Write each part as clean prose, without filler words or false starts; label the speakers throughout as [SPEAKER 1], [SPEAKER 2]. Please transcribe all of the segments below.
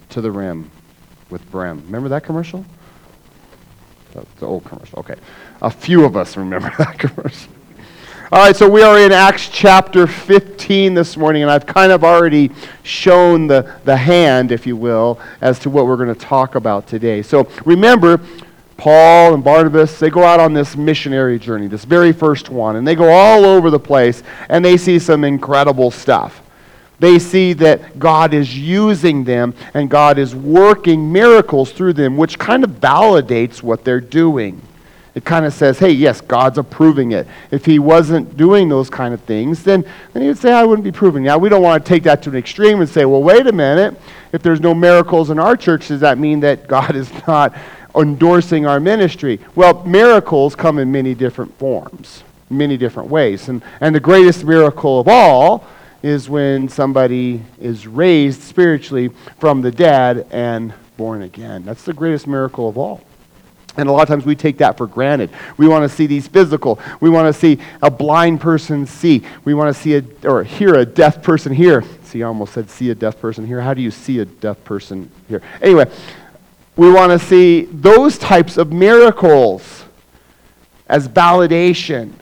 [SPEAKER 1] to the rim with brim. Remember that commercial? That's the old commercial. Okay. A few of us remember that commercial. All right, so we are in Acts chapter 15 this morning, and I've kind of already shown the hand, if you will, as to what we're going to talk about today. So remember, Paul and Barnabas, they go out on this missionary journey, this very first one, and they go all over the place, and they see some incredible stuff. They see that God is using them, and God is working miracles through them, which kind of validates what they're doing. It kind of says, hey, yes, God's approving it. If he wasn't doing those kind of things, then he would say, I wouldn't be proving. Now, we don't want to take that to an extreme and say, well, wait a minute. If there's no miracles in our church, does that mean that God is not endorsing our ministry? Well, miracles come in many different forms, many different ways. And the greatest miracle of all is when somebody is raised spiritually from the dead and born again. That's the greatest miracle of all. And a lot of times we take that for granted. We want to see these physical. We want to see a blind person see. We want to see or hear a deaf person hear. See, I almost said see a deaf person hear. How do you see a deaf person hear? Anyway, we want to see those types of miracles as validation.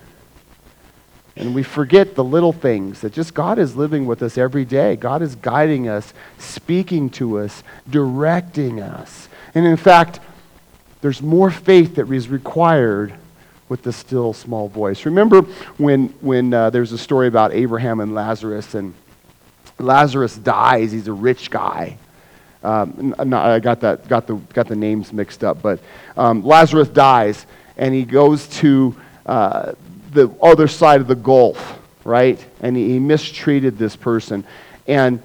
[SPEAKER 1] And we forget the little things, that just God is living with us every day. God is guiding us, speaking to us, directing us. And in fact, there's more faith that is required with the still small voice. Remember when there's a story about Abraham and Lazarus dies. He's a rich guy. I got the names mixed up, but Lazarus dies, and he goes to the other side of the gulf, right? And he mistreated this person, and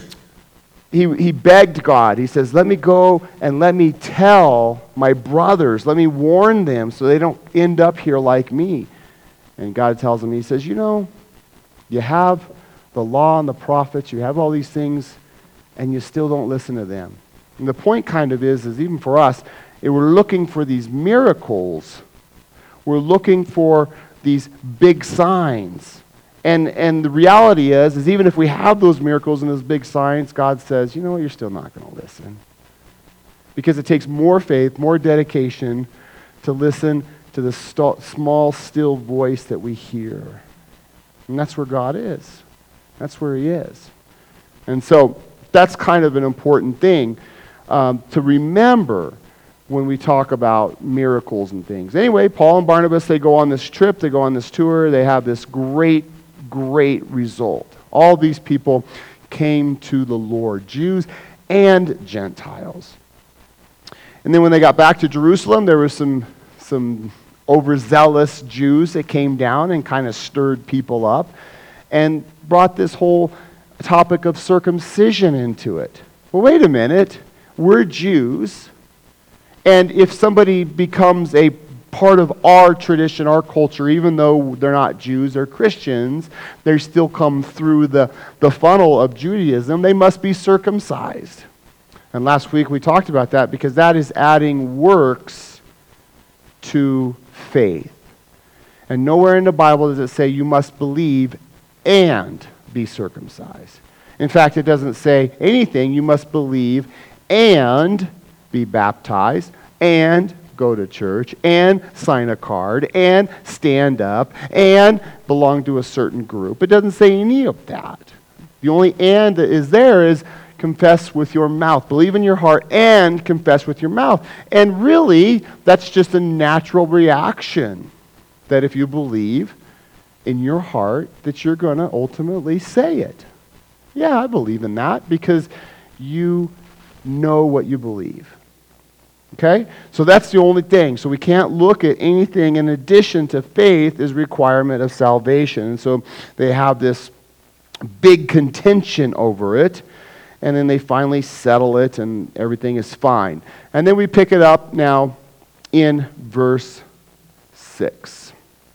[SPEAKER 1] He begged God. He says, let me go and let me tell my brothers, let me warn them so they don't end up here like me. And God tells him, he says, you have the law and the prophets, you have all these things, and you still don't listen to them. And the point kind of is even for us, we're looking for these miracles. We're looking for these big signs. And the reality is even if we have those miracles and those big signs, God says, you know what, you're still not going to listen. Because it takes more faith, more dedication to listen to the small, still voice that we hear. And that's where God is. That's where he is. And so that's kind of an important thing to remember when we talk about miracles and things. Anyway, Paul and Barnabas, they go on this trip, they go on this tour, they have this great result. All these people came to the Lord, Jews and Gentiles. And then when they got back to Jerusalem, there were some overzealous Jews that came down and kind of stirred people up and brought this whole topic of circumcision into it. Well, wait a minute. We're Jews, and if somebody becomes a part of our tradition, our culture, even though they're not Jews or Christians, they still come through the funnel of Judaism, they must be circumcised. And last week we talked about that because that is adding works to faith. And nowhere in the Bible does it say you must believe and be circumcised. In fact, it doesn't say anything. You must believe and be baptized and go to church and sign a card and stand up and belong to a certain group. It doesn't say any of that. The only and that is there is confess with your mouth. Believe in your heart and confess with your mouth. And really, that's just a natural reaction that if you believe in your heart that you're going to ultimately say it. Yeah, I believe in that because you know what you believe. Okay? So that's the only thing. So we can't look at anything in addition to faith as requirement of salvation. And so they have this big contention over it, and then they finally settle it, and everything is fine. And then we pick it up now in verse 6.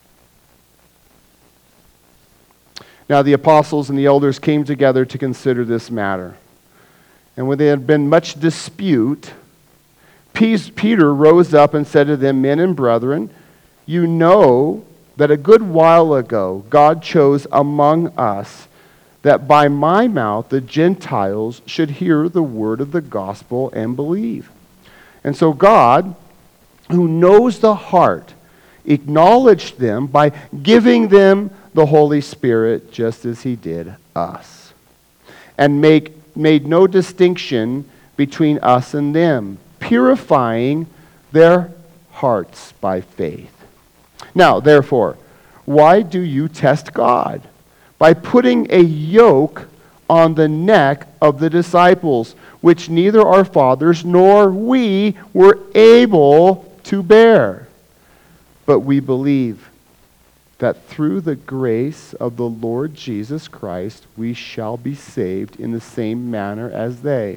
[SPEAKER 1] Now the apostles and the elders came together to consider this matter. And when there had been much dispute, Peter rose up and said to them, men and brethren, you know that a good while ago God chose among us that by my mouth the Gentiles should hear the word of the gospel and believe. And so God, who knows the heart, acknowledged them by giving them the Holy Spirit just as he did us, and made no distinction between us and them, purifying their hearts by faith. Now, therefore, why do you test God? By putting a yoke on the neck of the disciples, which neither our fathers nor we were able to bear. But we believe that through the grace of the Lord Jesus Christ, we shall be saved in the same manner as they.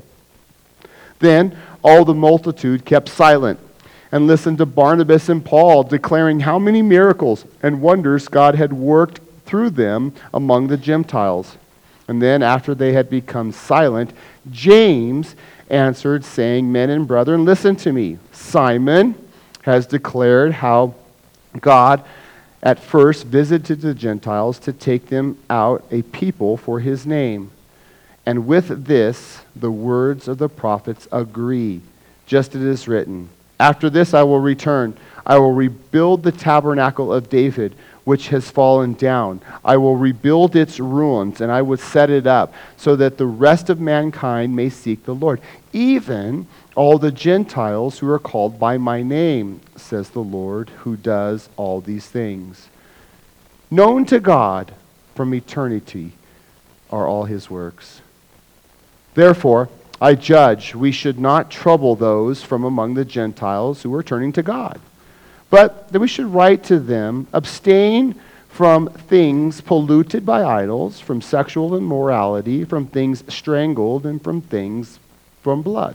[SPEAKER 1] Then all the multitude kept silent and listened to Barnabas and Paul, declaring how many miracles and wonders God had worked through them among the Gentiles. And then after they had become silent, James answered, saying, Men and brethren, listen to me. Simon has declared how God at first visited the Gentiles to take them out a people for his name. And with this, the words of the prophets agree, just as it is written, After this I will return. I will rebuild the tabernacle of David, which has fallen down. I will rebuild its ruins, and I will set it up, so that the rest of mankind may seek the Lord. Even all the Gentiles who are called by my name, says the Lord, who does all these things. Known to God from eternity are all his works. Therefore, I judge we should not trouble those from among the Gentiles who are turning to God, but that we should write to them, abstain from things polluted by idols, from sexual immorality, from things strangled, and from things from blood.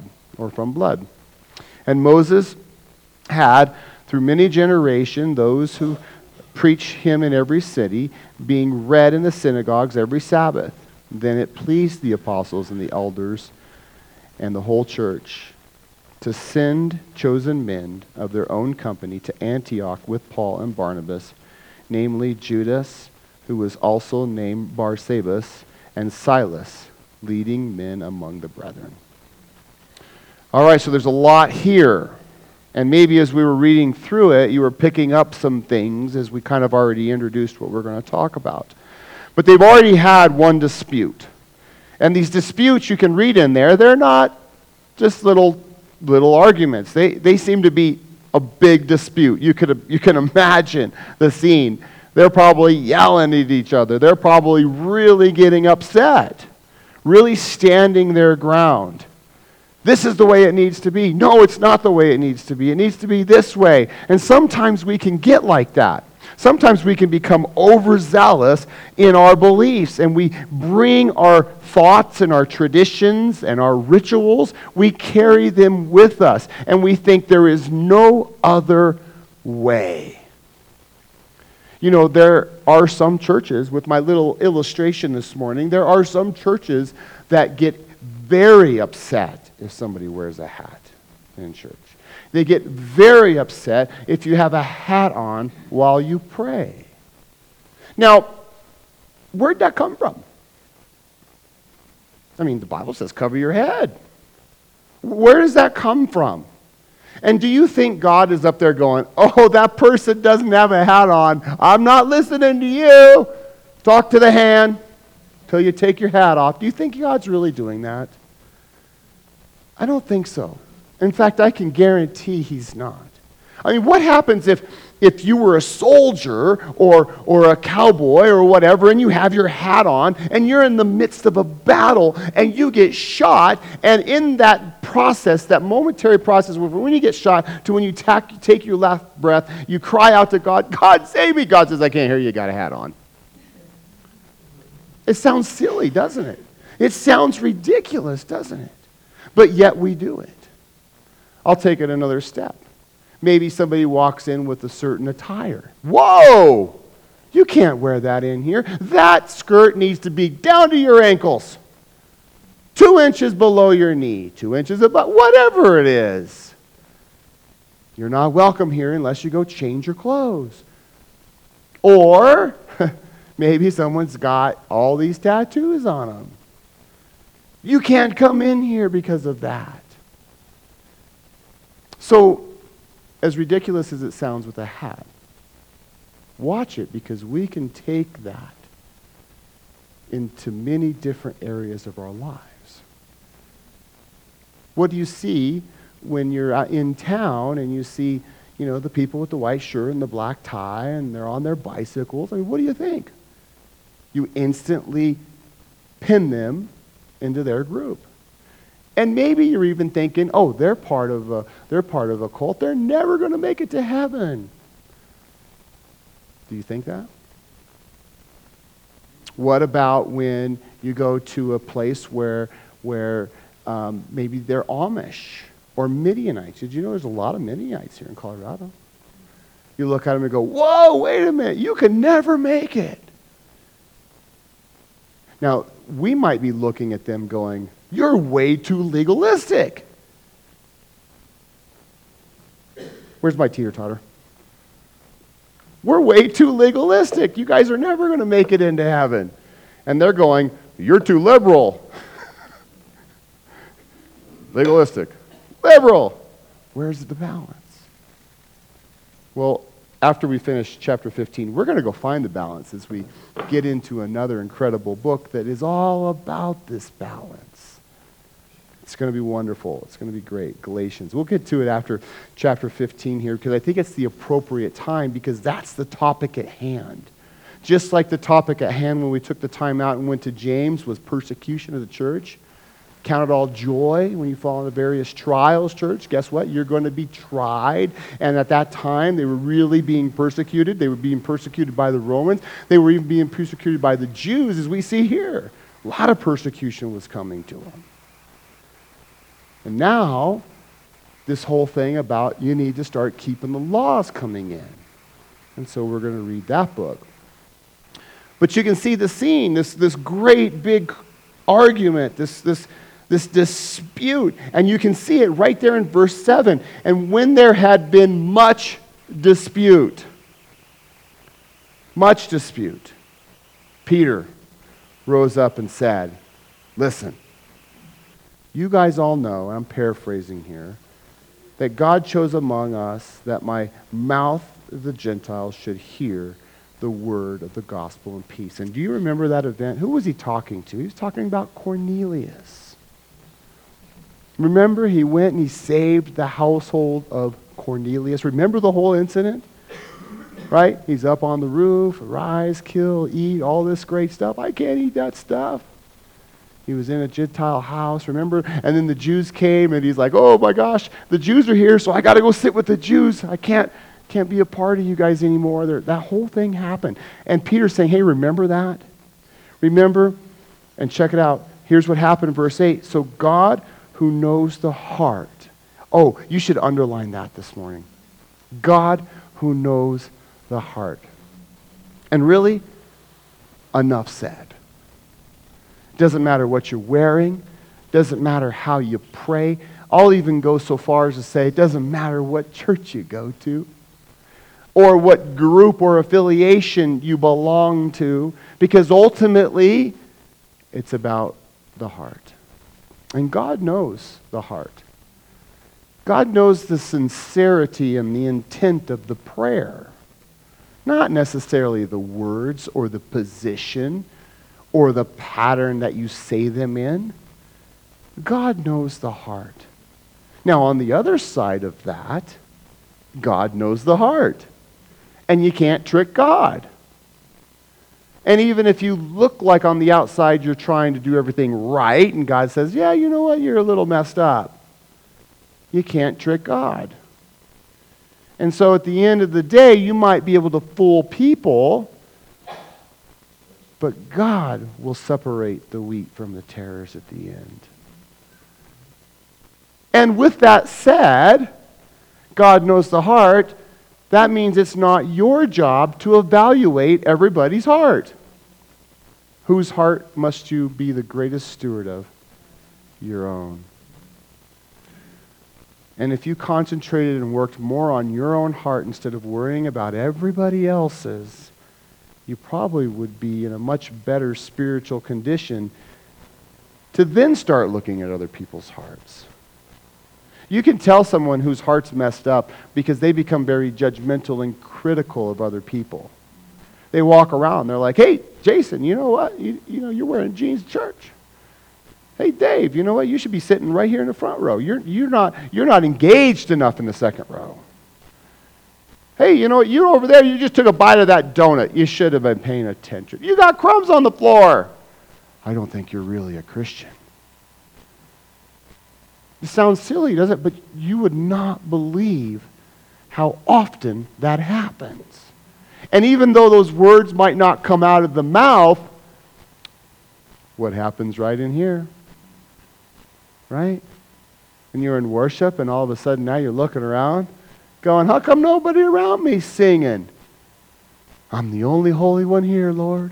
[SPEAKER 1] And Moses had, through many generations, those who preach him in every city, being read in the synagogues every Sabbath. Then it pleased the apostles and the elders and the whole church to send chosen men of their own company to Antioch with Paul and Barnabas, namely Judas, who was also named Barsabas, and Silas, leading men among the brethren. All right, so there's a lot here. And maybe as we were reading through it, you were picking up some things as we kind of already introduced what we're going to talk about. But they've already had one dispute. And these disputes you can read in there, they're not just little arguments. They seem to be a big dispute. You can imagine the scene. They're probably yelling at each other. They're probably really getting upset, really standing their ground. This is the way it needs to be. No, it's not the way it needs to be. It needs to be this way. And sometimes we can get like that. Sometimes we can become overzealous in our beliefs, and we bring our thoughts and our traditions and our rituals, we carry them with us, and we think there is no other way. You know, there are some churches, with my little illustration this morning, there are some churches that get very upset if somebody wears a hat in church. They get very upset if you have a hat on while you pray. Now, where'd that come from? I mean, the Bible says cover your head. Where does that come from? And do you think God is up there going, oh, that person doesn't have a hat on. I'm not listening to you. Talk to the hand till you take your hat off. Do you think God's really doing that? I don't think so. In fact, I can guarantee he's not. I mean, what happens if you were a soldier or a cowboy or whatever, and you have your hat on, and you're in the midst of a battle, and you get shot, and in that process, that momentary process, when you get shot to when you take your last breath, you cry out to God, God, save me. God says, I can't hear you, got a hat on. It sounds silly, doesn't it? It sounds ridiculous, doesn't it? But yet we do it. I'll take it another step. Maybe somebody walks in with a certain attire. Whoa! You can't wear that in here. That skirt needs to be down to your ankles. 2 inches below your knee. 2 inches above, whatever it is. You're not welcome here unless you go change your clothes. Or, Maybe someone's got all these tattoos on them. You can't come in here because of that. So, as ridiculous as it sounds with a hat, watch it, because we can take that into many different areas of our lives. What do you see when you're in town and you see, the people with the white shirt and the black tie and they're on their bicycles? I mean, what do you think? You instantly pin them into their group. And maybe you're even thinking, oh, they're part of a cult. They're never going to make it to heaven. Do you think that? What about when you go to a place where maybe they're Amish or Midianites? Did you know there's a lot of Midianites here in Colorado? You look at them and go, whoa, wait a minute, you can never make it. Now, we might be looking at them going, you're way too legalistic. Where's my teeter-totter? We're way too legalistic. You guys are never going to make it into heaven. And they're going, you're too liberal. Legalistic. Liberal. Where's the balance? Well, after we finish chapter 15, we're going to go find the balance as we get into another incredible book that is all about this balance. It's going to be wonderful. It's going to be great. Galatians. We'll get to it after chapter 15 here, because I think it's the appropriate time, because that's the topic at hand. Just like the topic at hand when we took the time out and went to James was persecution of the church. Count it all joy when you fall into various trials, church. Guess what? You're going to be tried. And at that time, they were really being persecuted. They were being persecuted by the Romans. They were even being persecuted by the Jews, as we see here. A lot of persecution was coming to them. And now, this whole thing about you need to start keeping the laws coming in. And so we're going to read that book. But you can see the scene, this great big argument, this dispute. And you can see it right there in verse 7. And when there had been much dispute, Peter rose up and said, listen, you guys all know, and I'm paraphrasing here, that God chose among us that my mouth of the Gentiles should hear the word of the gospel in peace. And do you remember that event? Who was he talking to? He was talking about Cornelius. Remember, he went and he saved the household of Cornelius. Remember the whole incident? Right? He's up on the roof, rise, kill, eat, all this great stuff. I can't eat that stuff. He was in a Gentile house, remember? And then the Jews came and he's like, oh my gosh, the Jews are here, so I got to go sit with the Jews. I can't be a part of you guys anymore. That whole thing happened. And Peter's saying, hey, remember that? Remember? And check it out. Here's what happened in verse 8. So God, who knows the heart. Oh, you should underline that this morning. God, who knows the heart. And really, enough said. Doesn't matter what you're wearing. Doesn't matter how you pray. I'll even go so far as to say it doesn't matter what church you go to or what group or affiliation you belong to, because ultimately it's about the heart. And God knows the heart. God knows the sincerity and the intent of the prayer, not necessarily the words or the position or the pattern that you say them in. God knows the heart. Now, on the other side of that, God knows the heart. And you can't trick God. And even if you look like on the outside you're trying to do everything right, and God says, yeah, you know what, you're a little messed up. You can't trick God. And so at the end of the day, you might be able to fool people, but God will separate the wheat from the tares at the end. And with that said, God knows the heart. That means it's not your job to evaluate everybody's heart. Whose heart must you be the greatest steward of? Your own. And if you concentrated and worked more on your own heart instead of worrying about everybody else's, you probably would be in a much better spiritual condition to then start looking at other people's hearts. You can tell someone whose heart's messed up because they become very judgmental and critical of other people. They walk around, they're like, hey, Jason, you know what? You know, you're wearing jeans to church. Hey, Dave, you know what? You should be sitting right here in the front row. You're not engaged enough in the second row. Hey, you know what? You're over there. You just took a bite of that donut. You should have been paying attention. You got crumbs on the floor. I don't think you're really a Christian. It sounds silly, doesn't it? But you would not believe how often that happens. And even though those words might not come out of the mouth, what happens right in here? Right? When you're in worship and all of a sudden now you're looking around going, how come nobody around me singing? I'm the only holy one here, Lord.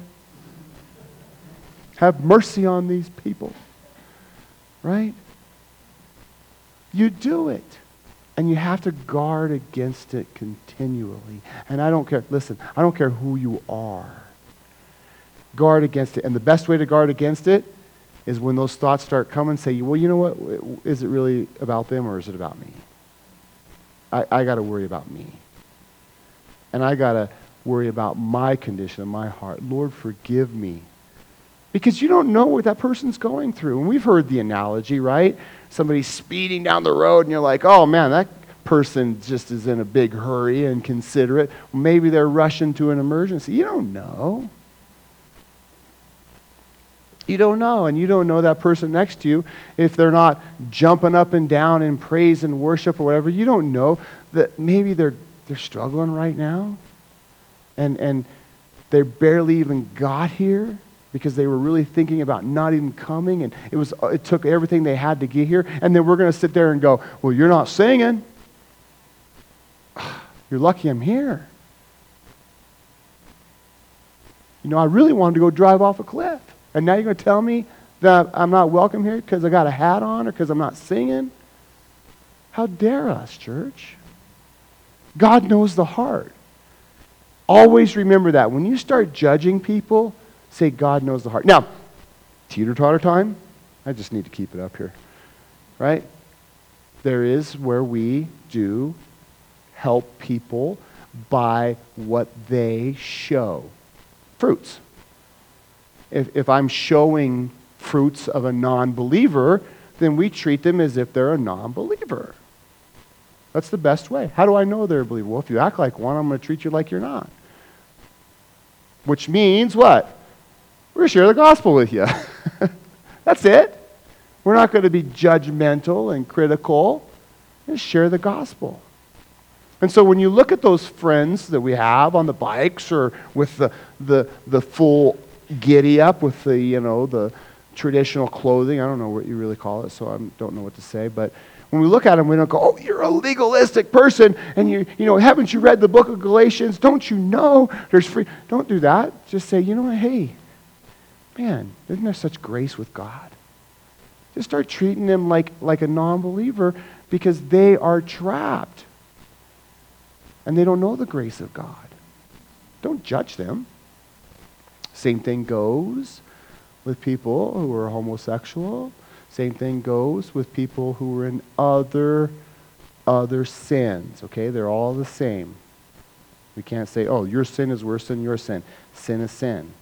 [SPEAKER 1] Have mercy on these people. Right? You do it. And you have to guard against it continually. And I don't care, listen, I don't care who you are. Guard against it. And the best way to guard against it is when those thoughts start coming, say, well, you know what? Is it really about them or is it about me? I got to worry about me. And I got to worry about my condition of my heart. Lord, forgive me. Because you don't know what that person's going through. And we've heard the analogy, right? Somebody's speeding down the road and you're like, oh man, that person just is in a big hurry and considerate. Maybe they're rushing to an emergency. You don't know. You don't know. And you don't know that person next to you, if they're not jumping up and down in praise and worship or whatever, you don't know that maybe they're struggling right now. And they barely even got here because they were really thinking about not even coming, and it took everything they had to get here. And then we're going to sit there and go, well, you're not singing. You're lucky I'm here. You know, I really wanted to go drive off a cliff. And now you're going to tell me that I'm not welcome here because I got a hat on or because I'm not singing? How dare us, church? God knows the heart. Always remember that. When you start judging people, say God knows the heart. Now, teeter-totter time. I just need to keep it up here. Right? There is where we do help people by what they show. Fruits. If I'm showing fruits of a non-believer, then we treat them as if they're a non-believer. That's the best way. How do I know they're a believer? Well, if you act like one, I'm going to treat you like you're not. Which means what? We're going to share the gospel with you. That's it. We're not going to be judgmental and critical. We're going to share the gospel. And so when you look at those friends that we have on the bikes or with the full giddy up with the traditional clothing, I don't know what you really call it, so I don't know what to say, but when we look at them, we don't go, oh, you're a legalistic person, and you know, haven't you read the book of Galatians? Don't you know there's free? Don't do that. Just say, you know what, hey, man, isn't there such grace with God? Just start treating them like a non-believer because they are trapped. And they don't know the grace of God. Don't judge them. Same thing goes with people who are homosexual. Same thing goes with people who are in other sins. Okay, they're all the same. We can't say, oh, your sin is worse than your sin. Sin is sin.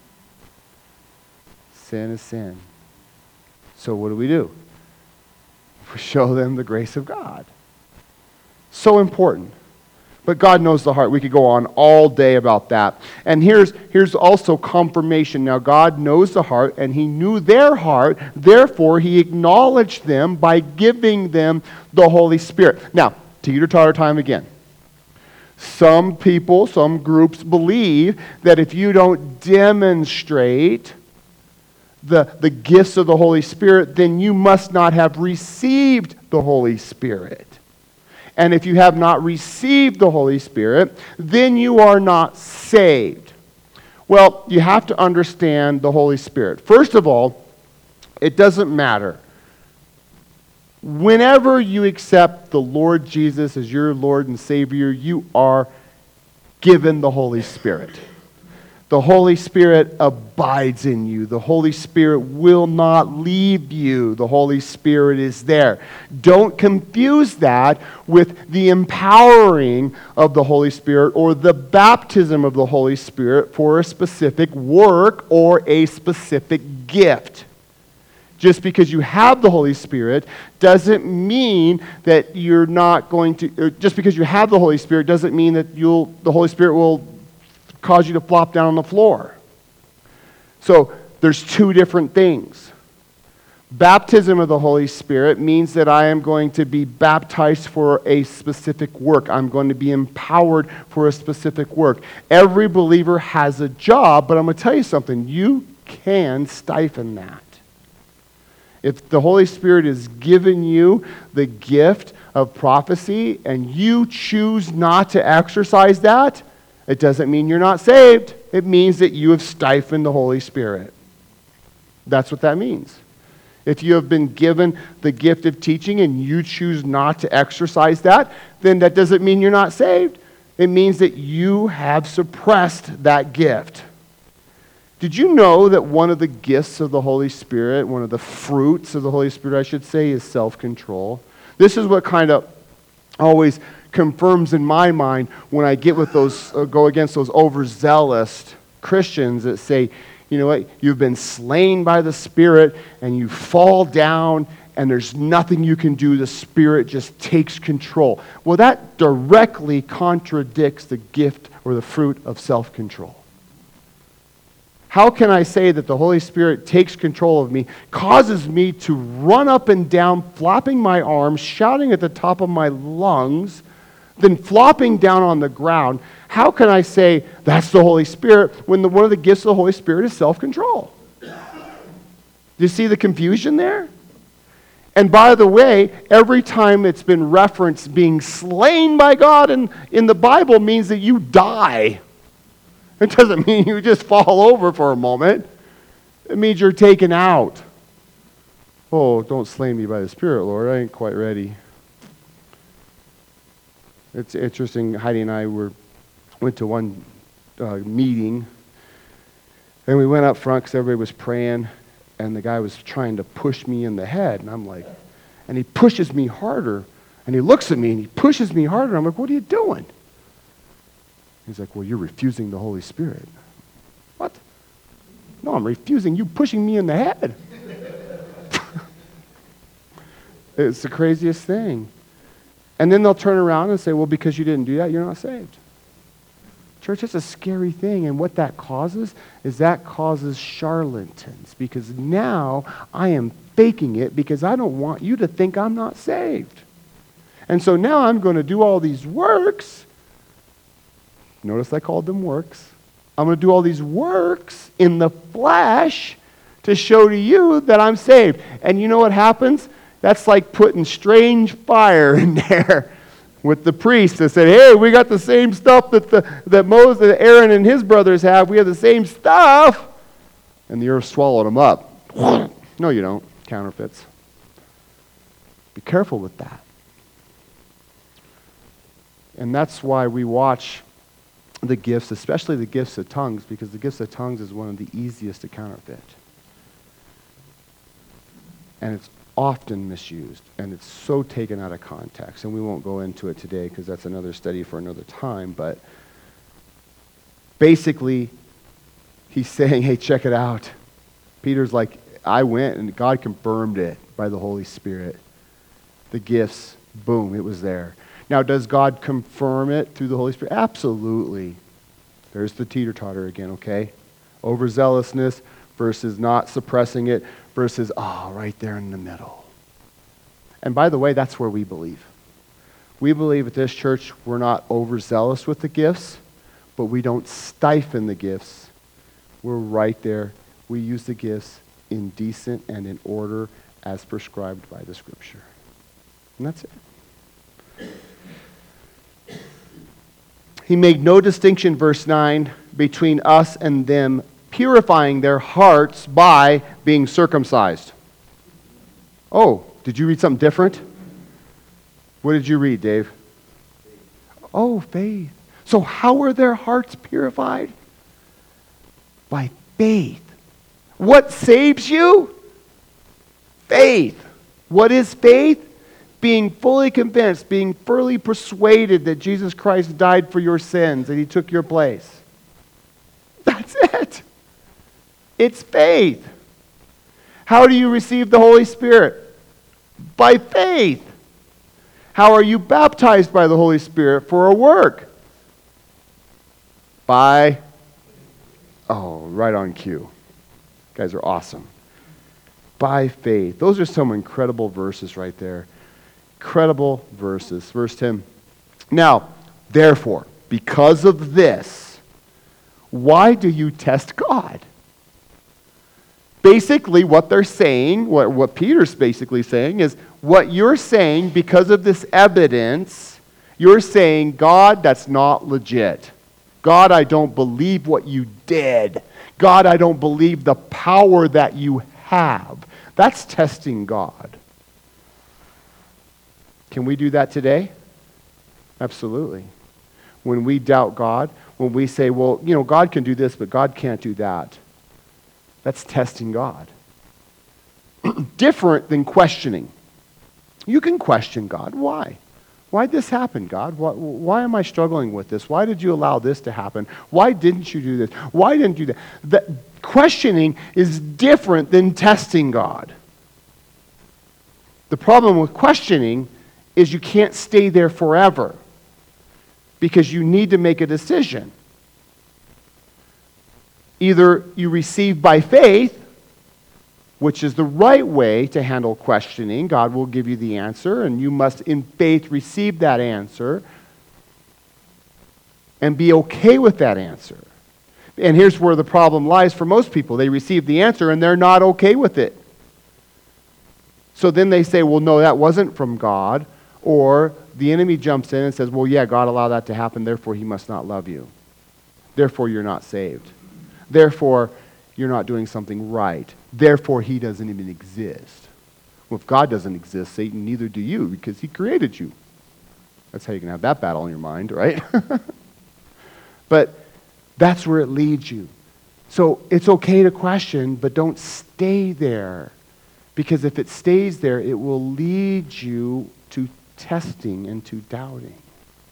[SPEAKER 1] Sin is sin. So what do? We show them the grace of God. So important. But God knows the heart. We could go on all day about that. And here's also confirmation. Now, God knows the heart, and He knew their heart. Therefore, He acknowledged them by giving them the Holy Spirit. Now, teeter-totter time again. Some people, some groups believe that if you don't demonstrate the gifts of the Holy Spirit, then you must not have received the Holy Spirit. And if you have not received the Holy Spirit, then you are not saved. Well, you have to understand the Holy Spirit. First of all, it doesn't matter. Whenever you accept the Lord Jesus as your Lord and Savior, you are given the Holy Spirit. The Holy Spirit abides in you. The Holy Spirit will not leave you. The Holy Spirit is there. Don't confuse that with the empowering of the Holy Spirit or the baptism of the Holy Spirit for a specific work or a specific gift. Just because you have the Holy Spirit doesn't mean that you're not going to, just because you have the Holy Spirit doesn't mean that the Holy Spirit will cause you to flop down on the floor. So there's two different things. Baptism of the Holy Spirit means that I am going to be baptized for a specific work. I'm going to be empowered for a specific work. Every believer has a job, but I'm going to tell you something. You can stifle that. If the Holy Spirit has given you the gift of prophecy and you choose not to exercise that, it doesn't mean you're not saved. It means that you have stifled the Holy Spirit. That's what that means. If you have been given the gift of teaching and you choose not to exercise that, then that doesn't mean you're not saved. It means that you have suppressed that gift. Did you know that one of the gifts of the Holy Spirit, one of the fruits of the Holy Spirit, I should say, is self-control? This is what kind of always confirms in my mind when I get with those, go against those overzealous Christians that say, you know what, you've been slain by the Spirit and you fall down and there's nothing you can do. The Spirit just takes control. Well, that directly contradicts the gift or the fruit of self-control. How can I say that the Holy Spirit takes control of me, causes me to run up and down, flopping my arms, shouting at the top of my lungs, then flopping down on the ground? How can I say that's the Holy Spirit when one of the gifts of the Holy Spirit is self-control? Do you see the confusion there? And by the way, every time it's been referenced being slain by God in the Bible means that you die. It doesn't mean you just fall over for a moment. It means you're taken out. Oh, don't slay me by the Spirit, Lord. I ain't quite ready. It's interesting. Heidi and I went to one meeting, and we went up front because everybody was praying, and the guy was trying to push me in the head, and I'm like, and he pushes me harder, and he looks at me, and he pushes me harder. I'm like, what are you doing? He's like, well, you're refusing the Holy Spirit. What? No, I'm refusing you pushing me in the head. It's the craziest thing. And then they'll turn around and say, well, because you didn't do that, you're not saved. Church, it's a scary thing. And what that causes is that causes charlatans. Because now I am faking it because I don't want you to think I'm not saved. And so now I'm going to do all these works. Notice I called them works. I'm going to do all these works in the flesh to show to you that I'm saved. And you know what happens? That's like putting strange fire in there with the priest that said, hey, we got the same stuff that Moses, Aaron, and his brothers have. We have the same stuff. And the earth swallowed them up. No, you don't. Counterfeits. Be careful with that. And that's why we watch the gifts, especially the gifts of tongues, because the gifts of tongues is one of the easiest to counterfeit. And it's often misused, and it's so taken out of context. And we won't go into it today because that's another study for another time, but basically, he's saying, hey, check it out. Peter's like, I went, and God confirmed it by the Holy Spirit. The gifts, boom, it was there. Now, does God confirm it through the Holy Spirit? Absolutely. There's the teeter-totter again, okay? Overzealousness versus not suppressing it versus, right there in the middle. And by the way, that's where we believe. We believe at this church we're not overzealous with the gifts, but we don't stifle the gifts. We're right there. We use the gifts in decent and in order as prescribed by the Scripture. And that's it. He made no distinction, verse 9, between us and them, purifying their hearts by being circumcised. Oh, did you read something different? What did you read, Dave? Oh, faith. So how were their hearts purified? By faith. What saves you? Faith. What is faith? Being fully convinced, being fully persuaded that Jesus Christ died for your sins, that he took your place. That's it. It's faith. How do you receive the Holy Spirit? By faith. How are you baptized by the Holy Spirit for a work? By, right on cue. You guys are awesome. By faith. Those are some incredible verses right there. Incredible verses. Verse 10. Now, therefore, because of this, why do you test God? Basically, what they're saying, what Peter's basically saying is, what you're saying, because of this evidence, you're saying, God, that's not legit. God, I don't believe what you did. God, I don't believe the power that you have. That's testing God. Can we do that today? Absolutely. When we doubt God, when we say, well, God can do this, but God can't do that. That's testing God. Different than questioning. You can question God. Why? Why'd this happen, God? Why am I struggling with this? Why did you allow this to happen? Why didn't you do this? Why didn't you do that? Questioning is different than testing God. The problem with questioning is you can't stay there forever because you need to make a decision. Either you receive by faith, which is the right way to handle questioning. God will give you the answer, and you must, in faith, receive that answer and be okay with that answer. And here's where the problem lies for most people. They receive the answer, and they're not okay with it. So then they say, well, no, that wasn't from God. Or the enemy jumps in and says, well, yeah, God allowed that to happen, therefore he must not love you. Therefore you're not saved. Therefore you're not doing something right. Therefore he doesn't even exist. Well, if God doesn't exist, Satan, neither do you, because he created you. That's how you can have that battle in your mind, right? But that's where it leads you. So it's okay to question, but don't stay there. Because if it stays there, it will lead you to testing and to doubting.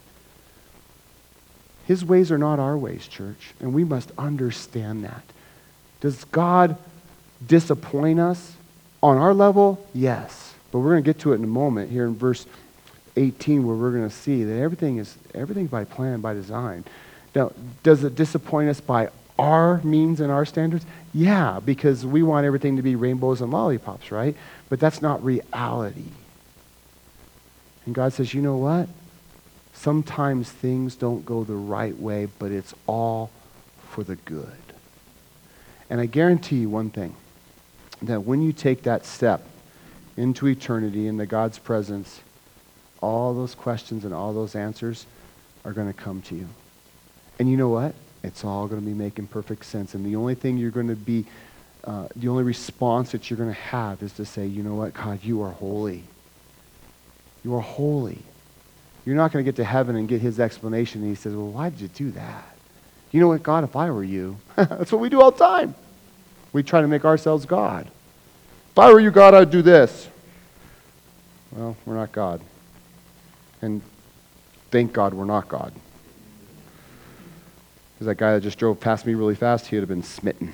[SPEAKER 1] His ways are not our ways, church, and we must understand that. Does God disappoint us on our level? Yes. But we're going to get to it in a moment here in verse 18 where we're going to see that everything's by plan, by design. Now, does it disappoint us by our means and our standards? Yeah, because we want everything to be rainbows and lollipops, right? But that's not reality. And God says, you know what? Sometimes things don't go the right way, but it's all for the good. And I guarantee you one thing, that when you take that step into eternity, into God's presence, all those questions and all those answers are going to come to you. And you know what? It's all going to be making perfect sense. And the only thing you're going to be, the only response that you're going to have is to say, you know what, God, you are holy. You are holy. You're not going to get to heaven and get his explanation. And he says, well, why did you do that? You know what, God, if I were you, that's what we do all the time. We try to make ourselves God. If I were you, God, I'd do this. Well, we're not God. And thank God we're not God. Because that guy that just drove past me really fast, he would have been smitten.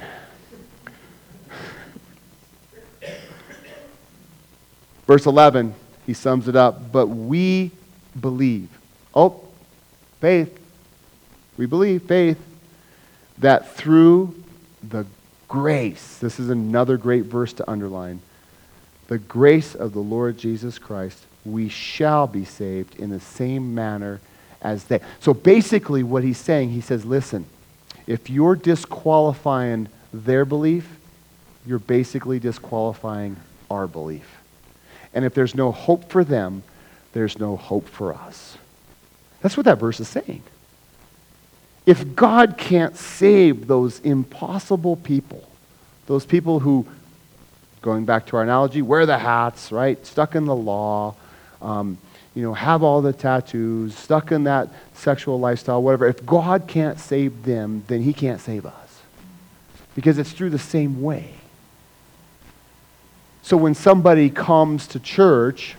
[SPEAKER 1] Verse 11, he sums it up. But we believe. Oh, faith. We believe, faith, that through the grace, this is another great verse to underline, the grace of the Lord Jesus Christ, we shall be saved in the same manner as they. So basically what he's saying, he says, listen, if you're disqualifying their belief, you're basically disqualifying our belief. And if there's no hope for them, there's no hope for us. That's what that verse is saying. If God can't save those impossible people, those people who, going back to our analogy, wear the hats, right? Stuck in the law, have all the tattoos, stuck in that sexual lifestyle, whatever. If God can't save them, then he can't save us. because it's through the same way. So when somebody comes to church,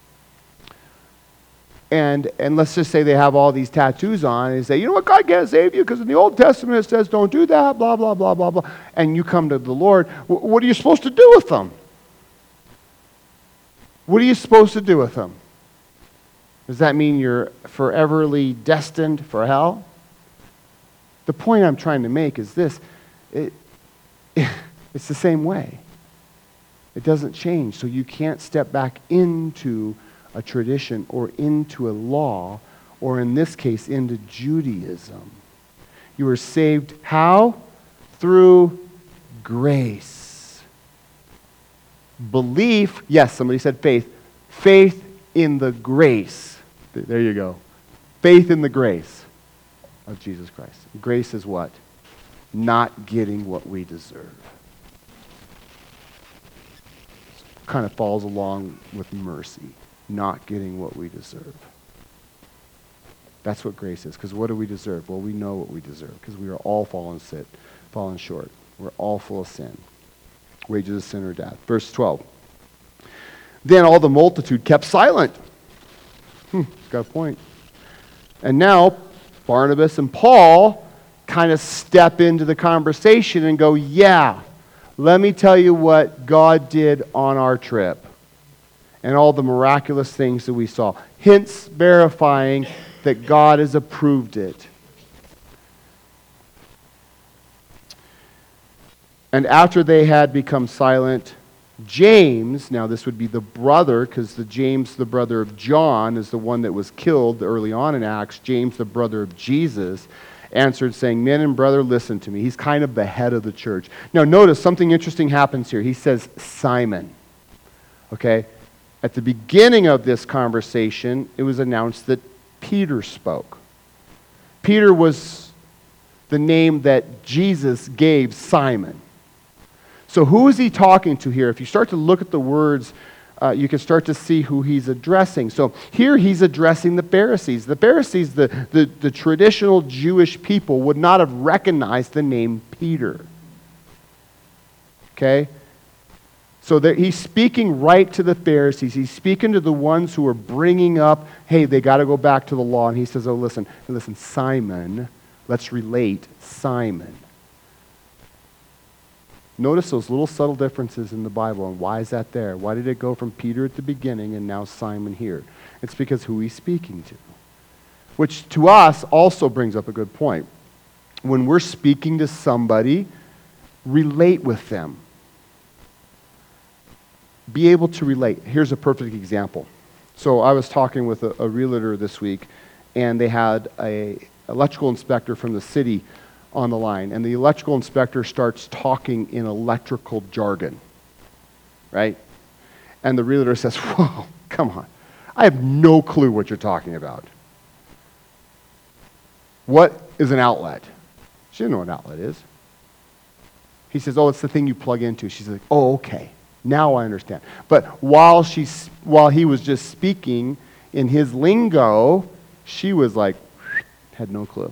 [SPEAKER 1] and let's just say they have all these tattoos on, and they say, you know what, God can't save you because in the Old Testament it says don't do that, blah, blah, blah, blah, blah. And you come to the Lord, what are you supposed to do with them? What are you supposed to do with them? Does that mean you're foreverly destined for hell? The point I'm trying to make is this. It's the same way. It doesn't change. So you can't step back into a tradition or into a law, or in this case, into Judaism. You were saved how? Through grace. Belief, yes, somebody said faith. Faith in the grace. There you go. Faith in the grace of Jesus Christ. Grace is what? Not getting what we deserve. Kind of falls along with mercy. Not getting what we deserve. That's what grace is. Because what do we deserve? Well, we know what we deserve. Because we are all fallen short. We're all full of sin. Wages of sin are death. Verse 12. Then all the multitude kept silent. Got a point. And now, Barnabas and Paul kind of step into the conversation and go, yeah, let me tell you what God did on our trip and all the miraculous things that we saw. Hints verifying that God has approved it. And after they had become silent, James, now this would be the brother, because James, the brother of John, is the one that was killed early on in Acts. James, the brother of Jesus, answered saying, men and brother, listen to me. He's kind of the head of the church. Now notice something interesting happens here. He says Simon. Okay? At the beginning of this conversation, it was announced that Peter spoke. Peter was the name that Jesus gave Simon. So who is he talking to here? If you start to look at the words, you can start to see who he's addressing. So here he's addressing the Pharisees. The Pharisees, the traditional Jewish people, would not have recognized the name Peter. Okay? So he's speaking right to the Pharisees. He's speaking to the ones who are bringing up, hey, they got to go back to the law. And he says, oh, listen, Simon, let's relate Simon. Notice those little subtle differences in the Bible, and why is that there? Why did it go from Peter at the beginning and now Simon here? It's because who he's speaking to. Which to us also brings up a good point. When we're speaking to somebody, relate with them. Be able to relate. Here's a perfect example. So I was talking with a realtor this week, and they had an electrical inspector from the city on the line, and the electrical inspector starts talking in electrical jargon, right? And the realtor says, whoa, come on. I have no clue what you're talking about. What is an outlet? She didn't know what an outlet is. He says, oh, it's the thing you plug into. She's like, oh, okay. Now I understand. But while he was just speaking in his lingo, she was like, had no clue.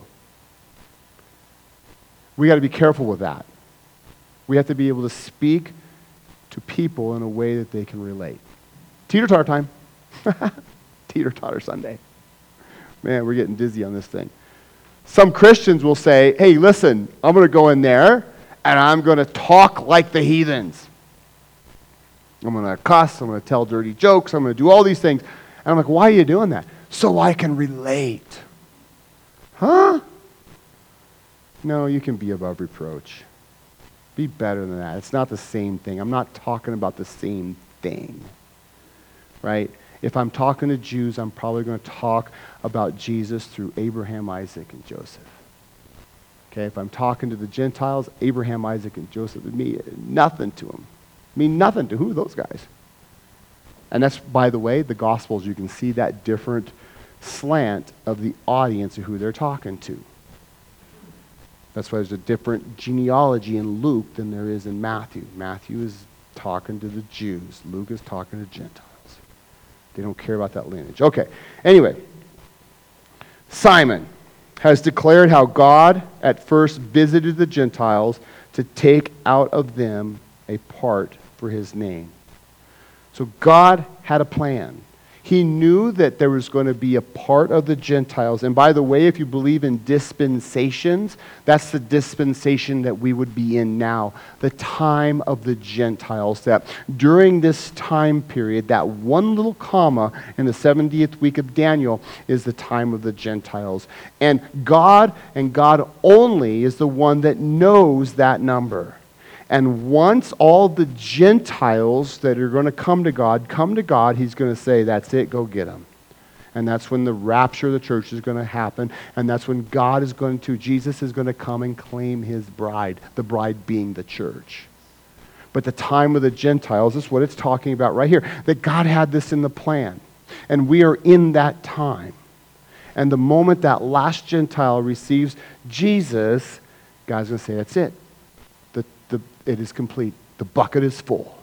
[SPEAKER 1] We got to be careful with that. We have to be able to speak to people in a way that they can relate. Teeter-totter time. Teeter-totter Sunday. Man, we're getting dizzy on this thing. Some Christians will say, hey, listen, I'm going to go in there and I'm going to talk like the heathens. I'm going to cuss, I'm going to tell dirty jokes, I'm going to do all these things. And I'm like, why are you doing that? So I can relate. Huh? No, you can be above reproach. Be better than that. It's not the same thing. I'm not talking about the same thing. Right? If I'm talking to Jews, I'm probably going to talk about Jesus through Abraham, Isaac, and Joseph. Okay? If I'm talking to the Gentiles, Abraham, Isaac, and Joseph would mean nothing to them. Mean nothing to who are those guys? And that's, by the way, the Gospels. You can see that different slant of the audience of who they're talking to. That's why there's a different genealogy in Luke than there is in Matthew. Matthew is talking to the Jews. Luke is talking to Gentiles. They don't care about that lineage. Okay, anyway. Simon. has declared how God at first visited the Gentiles to take out of them a part for his name. So God had a plan. He knew that there was going to be a part of the Gentiles. And by the way, if you believe in dispensations, that's the dispensation that we would be in now. The time of the Gentiles. That during this time period, that one little comma in the 70th week of Daniel is the time of the Gentiles. And God only is the one that knows that number. And once all the Gentiles that are going to come to God, he's going to say, that's it, go get them. And that's when the rapture of the church is going to happen. And that's when Jesus is going to come and claim his bride, the bride being the church. But the time of the Gentiles is what it's talking about right here. That God had this in the plan. And we are in that time. And the moment that last Gentile receives Jesus, God's going to say, that's it. It is complete. The bucket is full.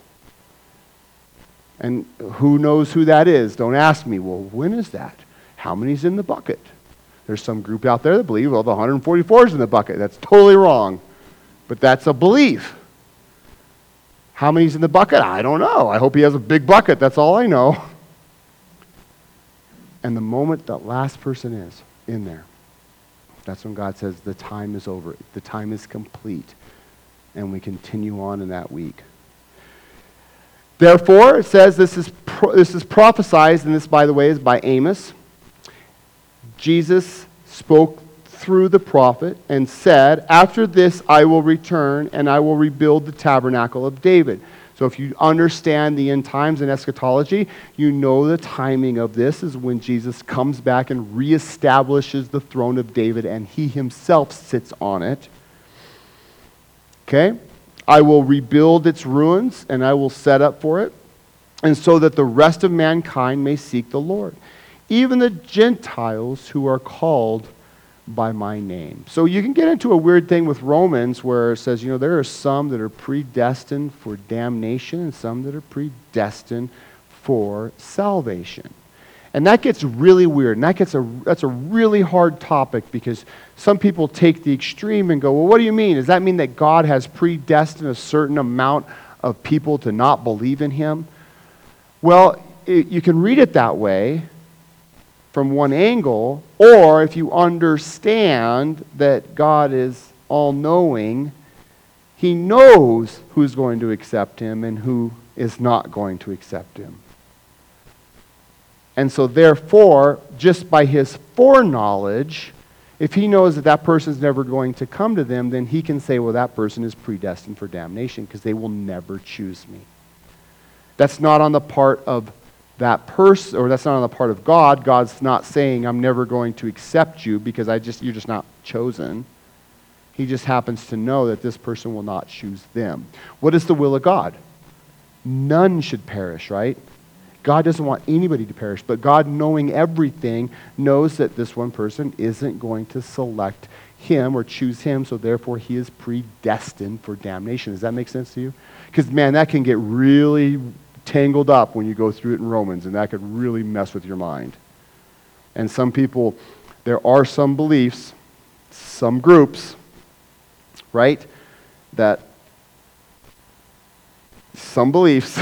[SPEAKER 1] And who knows who that is? Don't ask me. Well, when is that? How many's in the bucket? There's some group out there that believe, well, the 144 is in the bucket. That's totally wrong. But that's a belief. How many's in the bucket? I don't know. I hope he has a big bucket. That's all I know. And the moment that last person is in there, that's when God says the time is over. The time is complete. And we continue on in that week. Therefore, it says this is prophesied, and this, by the way, is by Amos. Jesus spoke through the prophet and said, after this I will return and I will rebuild the tabernacle of David. So if you understand the end times and eschatology, you know the timing of this is when Jesus comes back and reestablishes the throne of David and he himself sits on it. Okay? I will rebuild its ruins, and I will set up for it, and so that the rest of mankind may seek the Lord, even the Gentiles who are called by my name. So you can get into a weird thing with Romans where it says, there are some that are predestined for damnation and some that are predestined for salvation. And that gets really weird, and that's a really hard topic because some people take the extreme and go, well, what do you mean? Does that mean that God has predestined a certain amount of people to not believe in him? Well, you can read it that way from one angle, or if you understand that God is all-knowing, he knows who's going to accept him and who is not going to accept him. And so therefore, just by his foreknowledge, if he knows that that person's never going to come to them, then he can say, well, that person is predestined for damnation because they will never choose me. That's not on the part of that person, or that's not on the part of God. God's not saying, I'm never going to accept you because you're just not chosen. He just happens to know that this person will not choose them. What is the will of God? None should perish, right? God doesn't want anybody to perish, but God, knowing everything, knows that this one person isn't going to select him or choose him, so therefore he is predestined for damnation. Does that make sense to you? Because, man, that can get really tangled up when you go through it in Romans, and that could really mess with your mind. And some people, there are some beliefs, some groups, right, that some beliefs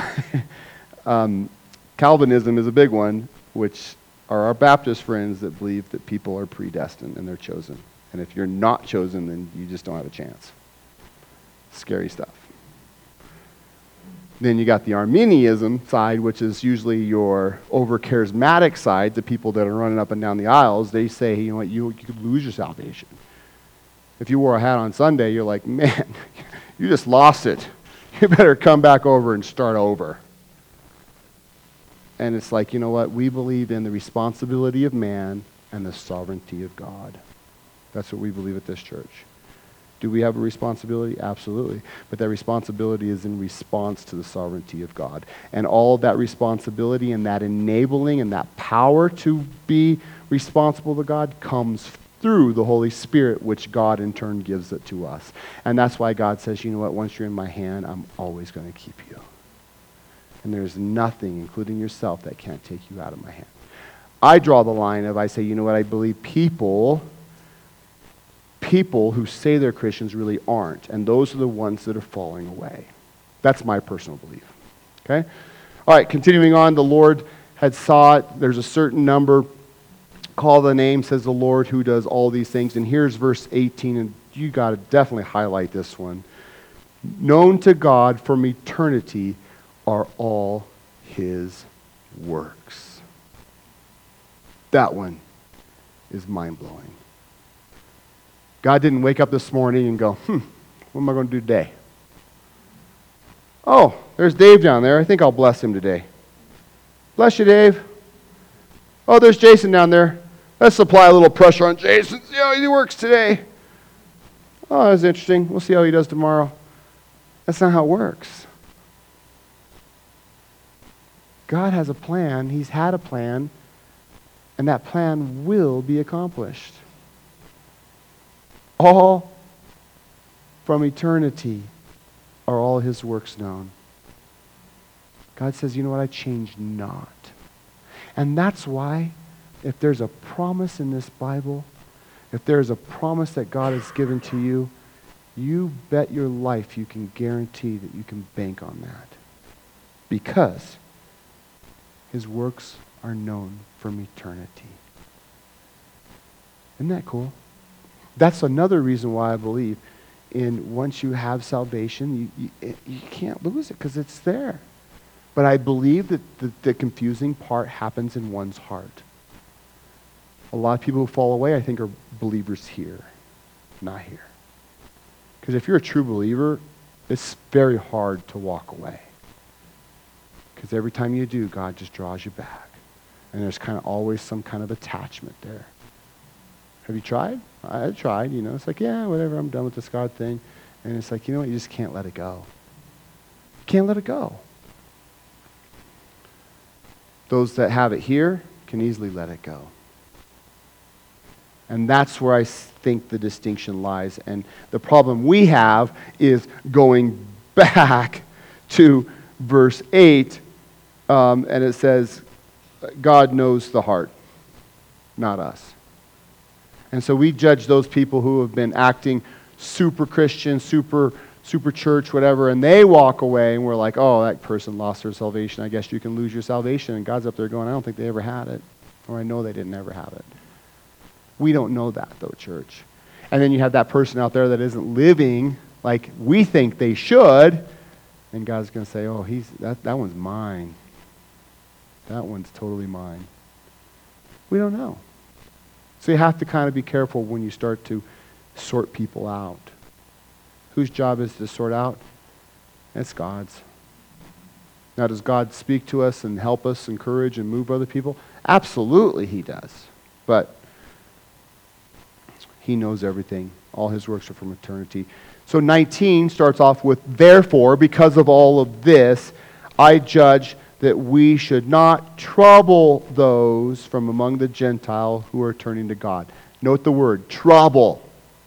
[SPEAKER 1] Calvinism is a big one, which are our Baptist friends that believe that people are predestined and they're chosen. And if you're not chosen, then you just don't have a chance. Scary stuff. Then you got the Arminianism side, which is usually your over-charismatic side, the people that are running up and down the aisles. They say, you know what, you could lose your salvation. If you wore a hat on Sunday, you're like, man, you just lost it. You better come back over and start over. And it's like, you know what? We believe in the responsibility of man and the sovereignty of God. That's what we believe at this church. Do we have a responsibility? Absolutely. But that responsibility is in response to the sovereignty of God. And all of that responsibility and that enabling and that power to be responsible to God comes through the Holy Spirit, which God in turn gives it to us. And that's why God says, you know what? Once you're in my hand, I'm always going to keep you. And there's nothing, including yourself, that can't take you out of my hand. I draw the line of, I say, you know what, I believe people people who say they're Christians really aren't, and those are the ones that are falling away. That's my personal belief. Okay? All right, continuing on, the Lord had sought, there's a certain number, call the name, says the Lord, who does all these things. And here's verse 18, and you got to definitely highlight this one. Known to God from eternity are all his works. That one is mind-blowing. God didn't wake up this morning and go, what am I going to do today? Oh, there's Dave down there. I think I'll bless him today. Bless you, Dave. Oh, there's Jason down there. Let's apply a little pressure on Jason. See how he works today. Oh, that's interesting. We'll see how he does tomorrow. That's not how it works. God has a plan. He's had a plan. And that plan will be accomplished. All from eternity are all his works known. God says, you know what? I change not. And that's why, if there's a promise in this Bible, if there's a promise that God has given to you, you bet your life you can guarantee that you can bank on that. Because his works are known from eternity. Isn't that cool? That's another reason why I believe in once you have salvation, you can't lose it because it's there. But I believe that the confusing part happens in one's heart. A lot of people who fall away, I think, are believers here, not here. Because if you're a true believer, it's very hard to walk away. Because every time you do, God just draws you back. And there's kind of always some kind of attachment there. Have you tried? I tried, It's like, yeah, whatever, I'm done with this God thing. And it's like, you know what? You just can't let it go. You can't let it go. Those that have it here can easily let it go. And that's where I think the distinction lies. And the problem we have is going back to verse 8, and it says, God knows the heart, not us. And so we judge those people who have been acting super Christian, super church, whatever, and they walk away, and we're like, oh, that person lost their salvation. I guess you can lose your salvation. And God's up there going, I don't think they ever had it. Or I know they didn't ever have it. We don't know that, though, church. And then you have that person out there that isn't living like we think they should, and God's going to say, oh, that one's mine. That one's totally mine. We don't know. So you have to kind of be careful when you start to sort people out. Whose job is to sort out? It's God's. Now, does God speak to us and help us, encourage, and move other people? Absolutely he does. But he knows everything. All his works are from eternity. So 19 starts off with, therefore, because of all of this, I judge that we should not trouble those from among the Gentiles who are turning to God. Note the word, trouble.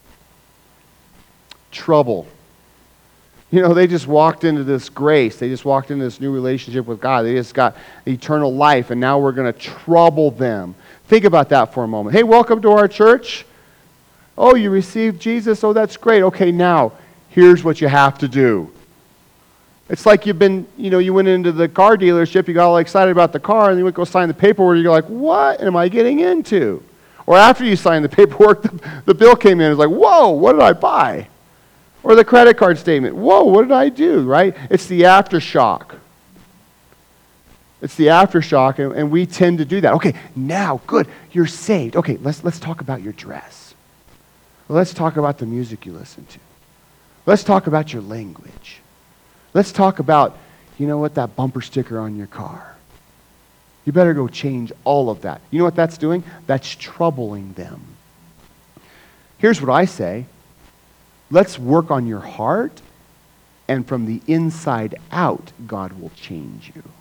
[SPEAKER 1] Trouble. They just walked into this grace. They just walked into this new relationship with God. They just got eternal life, and now we're going to trouble them. Think about that for a moment. Hey, welcome to our church. Oh, you received Jesus? Oh, that's great. Okay, now, here's what you have to do. It's like you went into the car dealership, you got all excited about the car, and you went to go sign the paperwork, and you're like, what am I getting into? Or after you signed the paperwork, the bill came in, it's like, whoa, what did I buy? Or the credit card statement, whoa, what did I do, right? It's the aftershock. It's the aftershock, and we tend to do that. Okay, now, good, you're saved. Okay, let's talk about your dress. Let's talk about the music you listen to. Let's talk about your language. Let's talk about, that bumper sticker on your car. You better go change all of that. You know what that's doing? That's troubling them. Here's what I say. Let's work on your heart, and from the inside out, God will change you.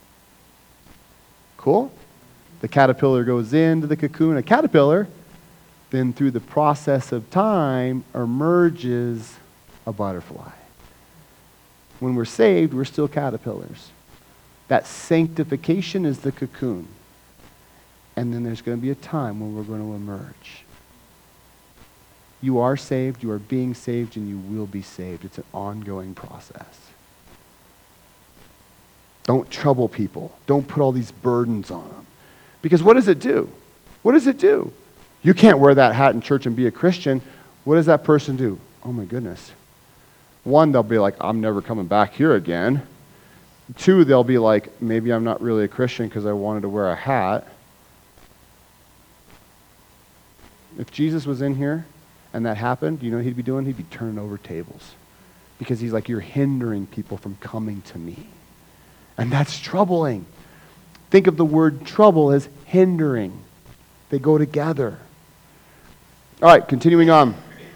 [SPEAKER 1] Cool? The caterpillar goes into the cocoon. A caterpillar, then through the process of time, emerges a butterfly. When we're saved, we're still caterpillars. That sanctification is the cocoon. And then there's going to be a time when we're going to emerge. You are saved, you are being saved, and you will be saved. It's an ongoing process. Don't trouble people. Don't put all these burdens on them. Because what does it do? What does it do? You can't wear that hat in church and be a Christian. What does that person do? Oh my goodness. One, they'll be like, I'm never coming back here again. Two, they'll be like, maybe I'm not really a Christian because I wanted to wear a hat. If Jesus was in here and that happened, you know what he'd be doing? He'd be turning over tables. Because he's like, you're hindering people from coming to me. And that's troubling. Think of the word trouble as hindering. They go together. All right, continuing on.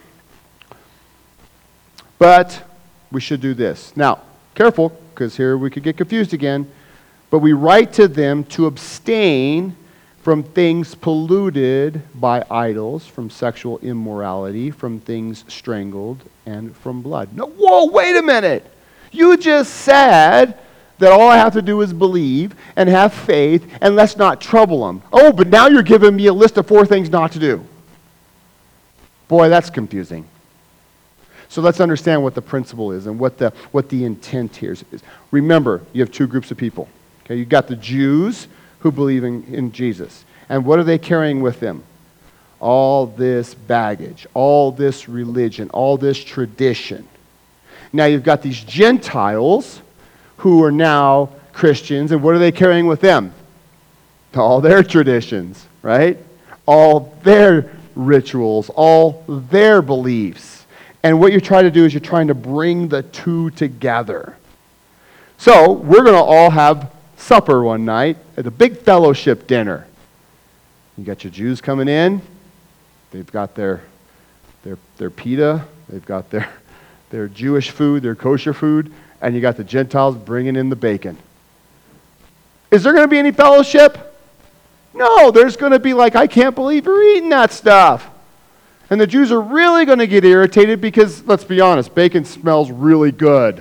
[SPEAKER 1] But we should do this. Now, careful, because here we could get confused again. But we write to them to abstain from things polluted by idols, from sexual immorality, from things strangled, and from blood. No, whoa, wait a minute. You just said that all I have to do is believe and have faith, and let's not trouble them. Oh, but now you're giving me a list of 4 things not to do. Boy, that's confusing. So let's understand what the principle is and what the intent here is. Remember, you have 2 groups of people. Okay, you've got the Jews who believe in Jesus. And what are they carrying with them? All this baggage, all this religion, all this tradition. Now you've got these Gentiles who are now Christians, and what are they carrying with them? All their traditions, right? All their rituals, all their beliefs. And what you're trying to do is you're trying to bring the 2 together. So we're going to all have supper one night at a big fellowship dinner. You got your Jews coming in. They've got their pita. They've got their Jewish food, their kosher food. And you got the Gentiles bringing in the bacon. Is there going to be any fellowship? No, there's going to be like, I can't believe you're eating that stuff. And the Jews are really going to get irritated because, let's be honest, bacon smells really good.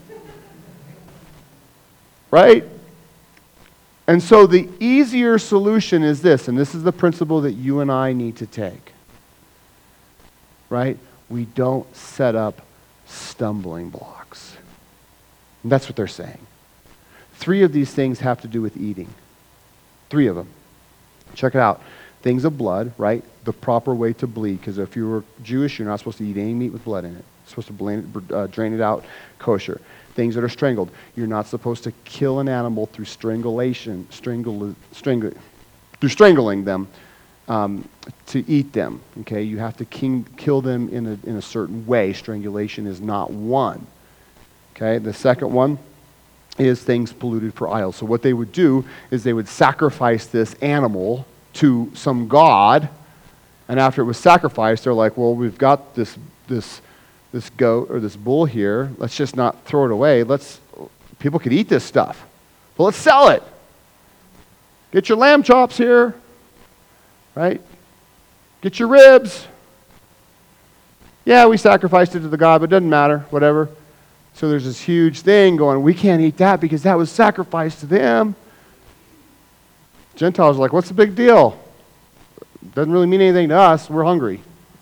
[SPEAKER 1] Right? And so the easier solution is this, and this is the principle that you and I need to take. Right? We don't set up stumbling blocks. And that's what they're saying. 3 of these things have to do with eating. 3 of them. Check it out. Things of blood, right? The proper way to bleed. Because if you were Jewish, you're not supposed to eat any meat with blood in it. You're supposed to drain it out kosher. Things that are strangled. You're not supposed to kill an animal through strangulation, through strangling them to eat them. Okay, you have to kill them in a certain way. Strangulation is not one. Okay, the second one is things polluted for idols. So what they would do is they would sacrifice this animal to some god, and after it was sacrificed, they're like, well, we've got this goat or this bull here. Let's just not throw it away. People could eat this stuff. Well, let's sell it. Get your lamb chops here, right? Get your ribs. Yeah, we sacrificed it to the god, but it doesn't matter, whatever. So there's this huge thing going, we can't eat that because that was sacrificed to them. Gentiles are like, what's the big deal? Doesn't really mean anything to us. We're hungry.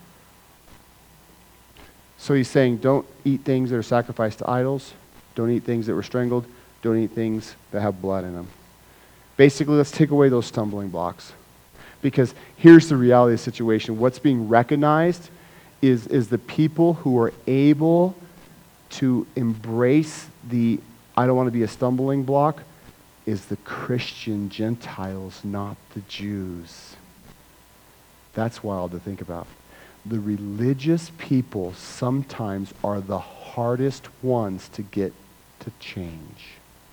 [SPEAKER 1] So he's saying, don't eat things that are sacrificed to idols. Don't eat things that were strangled. Don't eat things that have blood in them. Basically, let's take away those stumbling blocks. Because here's the reality of the situation. What's being recognized is the people who are able to embrace the I don't want to be a stumbling block is the Christian Gentiles, not the Jews. That's wild to think about. The religious people sometimes are the hardest ones to get to change.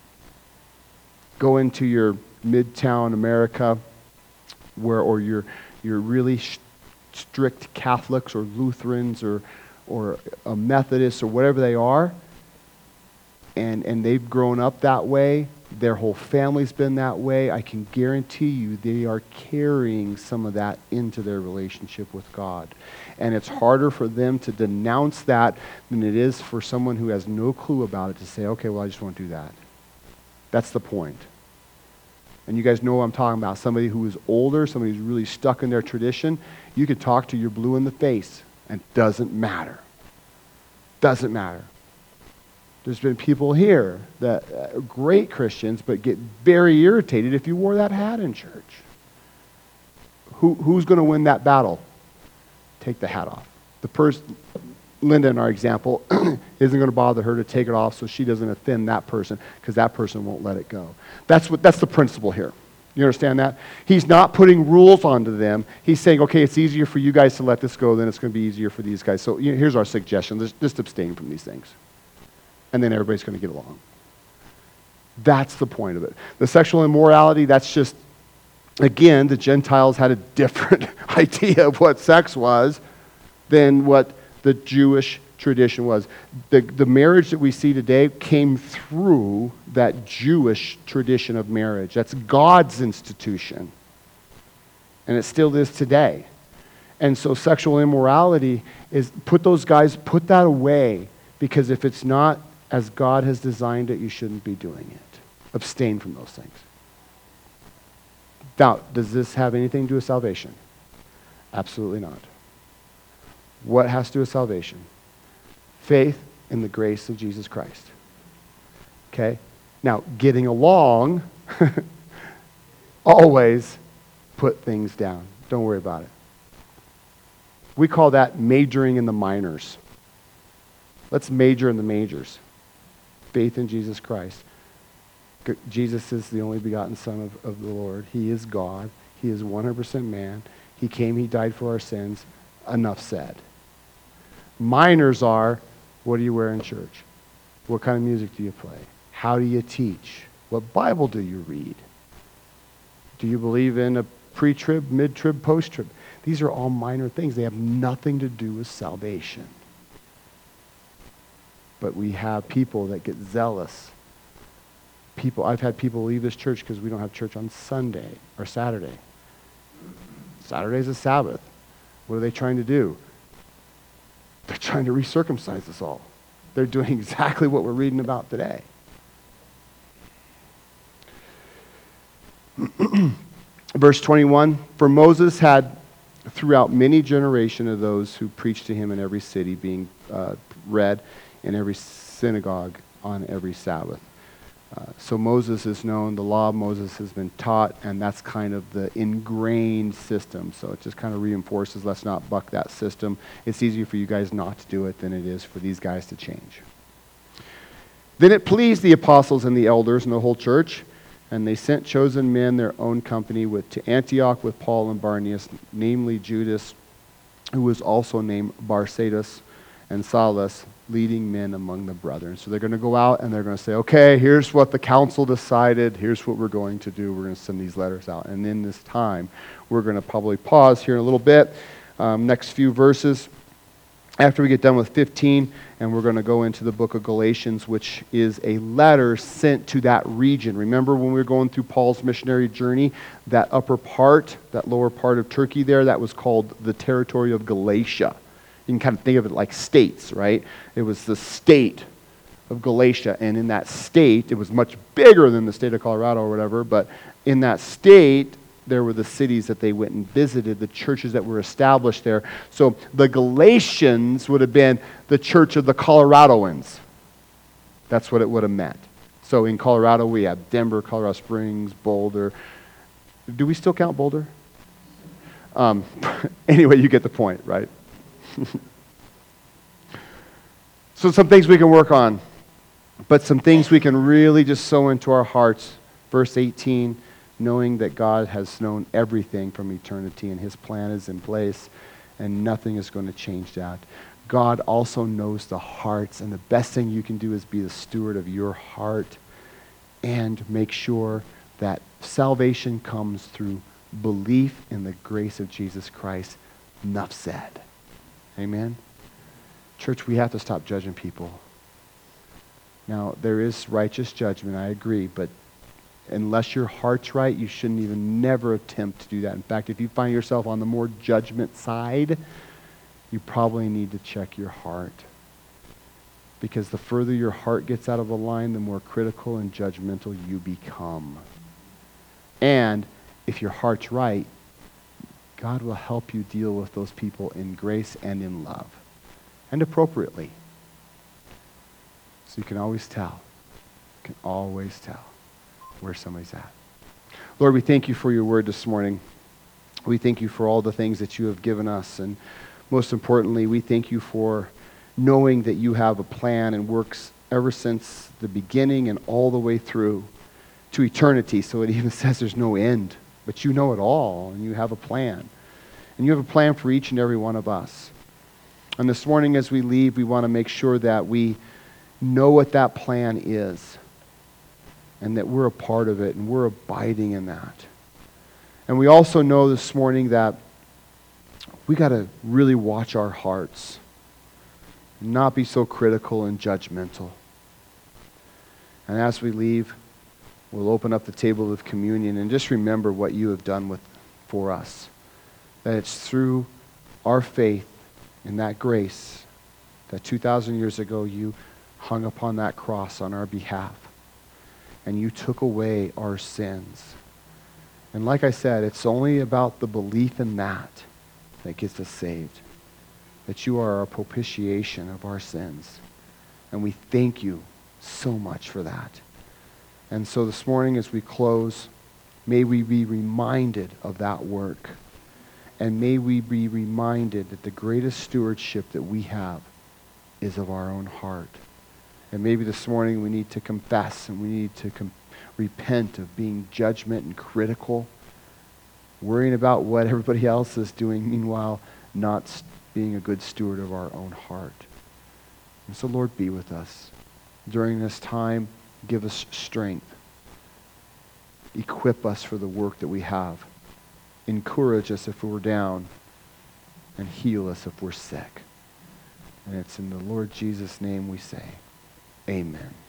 [SPEAKER 1] Go into your midtown America or your really strict Catholics or Lutherans or Methodists or whatever they are, and they've grown up that way. Their whole family's been that way. I can guarantee you they are carrying some of that into their relationship with God. And it's harder for them to denounce that than it is for someone who has no clue about it to say, okay, well, I just won't do that. That's the point. And you guys know what I'm talking about. Somebody who is older, somebody who's really stuck in their tradition, you could talk to your blue in the face. And it doesn't matter. Doesn't matter. There's been people here that are great Christians but get very irritated if you wore that hat in church. Who's going to win that battle? Take the hat off. The person, Linda in our example, isn't going to bother her to take it off so she doesn't offend that person because that person won't let it go. That's the principle here. You understand that? He's not putting rules onto them. He's saying, okay, it's easier for you guys to let this go, then it's going to be easier for these guys. So here's our suggestion. Just abstain from these things. And then everybody's going to get along. That's the point of it. The sexual immorality, that's just, again, the Gentiles had a different idea of what sex was than what the Jewish tradition was. The marriage that we see today came through that Jewish tradition of marriage. That's God's institution. And it still is today. And so sexual immorality is, put that away, because if it's not as God has designed it, you shouldn't be doing it. Abstain from those things. Now, does this have anything to do with salvation? Absolutely not. What has to do with salvation? Faith in the grace of Jesus Christ. Okay? Now, getting along, always put things down. Don't worry about it. We call that majoring in the minors. Let's major in the majors. Faith in Jesus Christ. Jesus is the only begotten Son of the Lord. He is God. He is 100% man. He came, he died for our sins. Enough said. Minors are, what do you wear in church? What kind of music do you play? How do you teach? What Bible do you read? Do you believe in a pre-trib, mid-trib, post-trib? These are all minor things. They have nothing to do with salvation. But we have people that get zealous. I've had people leave this church because we don't have church on Sunday or Saturday. Saturday's a Sabbath. What are they trying to do? They're trying to recircumcise us all. They're doing exactly what we're reading about today. Verse 21, for Moses had throughout many generations of those who preached to him in every city, being read in every synagogue on every Sabbath. So Moses is known, the law of Moses has been taught, and that's kind of the ingrained system. So it just kind of reinforces, let's not buck that system. It's easier for you guys not to do it than it is for these guys to change. Then it pleased the apostles and the elders and the whole church, and they sent chosen men, their own company, to Antioch with Paul and Barnabas, namely Judas, who was also named Barsabbas, and Silas, leading men among the brethren. So they're going to go out and they're going to say, okay, here's what the council decided. Here's what we're going to do. We're going to send these letters out. And in this time, we're going to probably pause here in a little bit. Next few verses. After we get done with 15, and we're going to go into the book of Galatians, which is a letter sent to that region. Remember when we were going through Paul's missionary journey, that upper part, that lower part of Turkey there, that was called the territory of Galatia. You can kind of think of it like states, right? It was the state of Galatia, and in that state, it was much bigger than the state of Colorado or whatever, but in that state, there were the cities that they went and visited, the churches that were established there. So the Galatians would have been the church of the Coloradoans. That's what it would have meant. So in Colorado, we have Denver, Colorado Springs, Boulder. Do we still count Boulder? Anyway, you get the point, right? So some things we can work on, but some things we can really just sow into our hearts. Verse 18, knowing that God has known everything from eternity and his plan is in place and nothing is going to change that. God also knows the hearts, and the best thing you can do is be the steward of your heart and make sure that salvation comes through belief in the grace of Jesus Christ. Enough said. Amen? Church, we have to stop judging people. Now, there is righteous judgment, I agree, but unless your heart's right, you shouldn't even never attempt to do that. In fact, if you find yourself on the more judgment side, you probably need to check your heart. Because the further your heart gets out of the line, the more critical and judgmental you become. And if your heart's right, God will help you deal with those people in grace and in love, and appropriately. So you can always tell. You can always tell where somebody's at. Lord, we thank you for your word this morning. We thank you for all the things that you have given us. And most importantly, we thank you for knowing that you have a plan and works ever since the beginning and all the way through to eternity. So it even says there's no end. But you know it all, and you have a plan. And you have a plan for each and every one of us. And this morning as we leave, we want to make sure that we know what that plan is, and that we're a part of it, and we're abiding in that. And we also know this morning that we got to really watch our hearts, not be so critical and judgmental. And as we leave, we'll open up the table of communion and just remember what you have done for us. That it's through our faith in that grace that 2,000 years ago you hung upon that cross on our behalf. And you took away our sins. And like I said, it's only about the belief in that gets us saved. That you are our propitiation of our sins. And we thank you so much for that. And so this morning as we close, may we be reminded of that work. And may we be reminded that the greatest stewardship that we have is of our own heart. And maybe this morning we need to confess and we need to repent of being judgment and critical, worrying about what everybody else is doing, meanwhile not being a good steward of our own heart. And so Lord, be with us during this time. Give us strength. Equip us for the work that we have. Encourage us if we're down, and heal us if we're sick. And it's in the Lord Jesus' name we say, amen.